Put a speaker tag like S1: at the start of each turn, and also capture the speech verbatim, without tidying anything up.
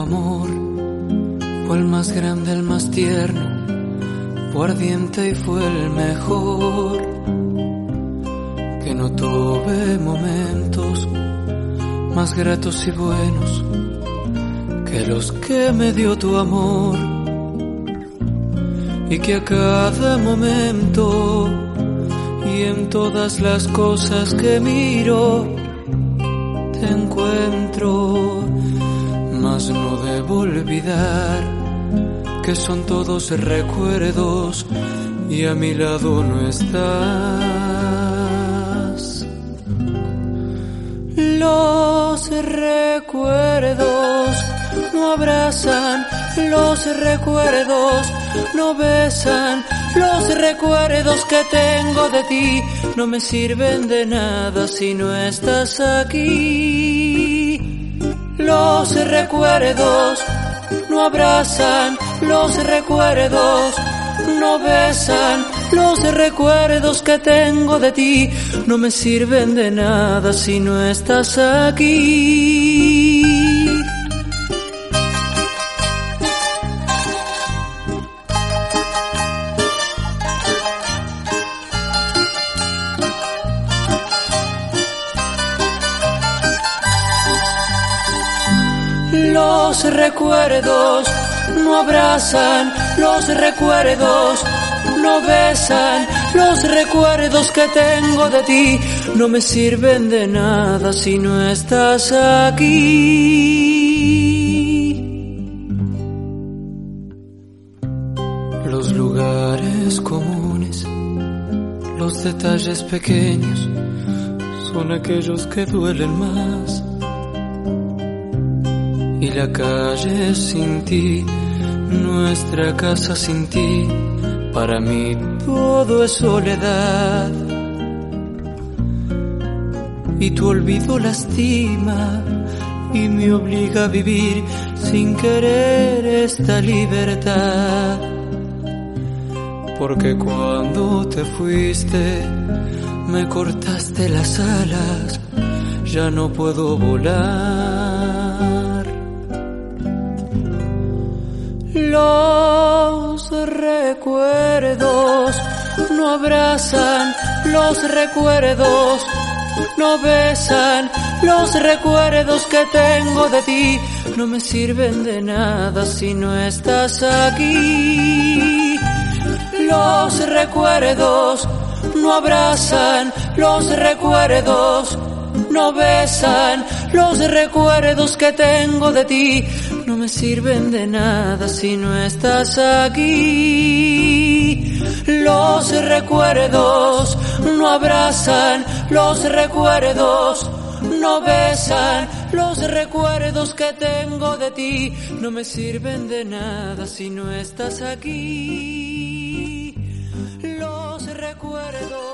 S1: amor fue el más grande, el más tierno, fue ardiente y fue el mejor. Que no tuve momentos más gratos y buenos que los que me dio tu amor. Y que a cada momento y en todas las cosas que miro te encuentro. Mas no debo olvidar que son todos recuerdos y a mi lado no estás. Los recuerdos no abrazan, los recuerdos no besan, los recuerdos que tengo de ti no me sirven de nada si no estás aquí. Los recuerdos no abrazan, los recuerdos no besan, los recuerdos que tengo de ti no me sirven de nada si no estás aquí. Los recuerdos no abrazan, los recuerdos no besan, los recuerdos que tengo de ti no me sirven de nada si no estás aquí. Los lugares comunes, los detalles pequeños son aquellos que duelen más. Y la calle sin ti, nuestra casa sin ti, para mí todo es soledad. Y tu olvido lastima y me obliga a vivir sin querer esta libertad. Porque cuando te fuiste, me cortaste las alas, ya no puedo volar. Los recuerdos no abrazan, los recuerdos no besan, los recuerdos que tengo de ti no me sirven de nada si no estás aquí. Los recuerdos no abrazan, los recuerdos no besan, los recuerdos que tengo de ti no me sirven de nada si no estás aquí. Los recuerdos no abrazan, los recuerdos no besan, los recuerdos que tengo de ti no me sirven de nada si no estás aquí. Los recuerdos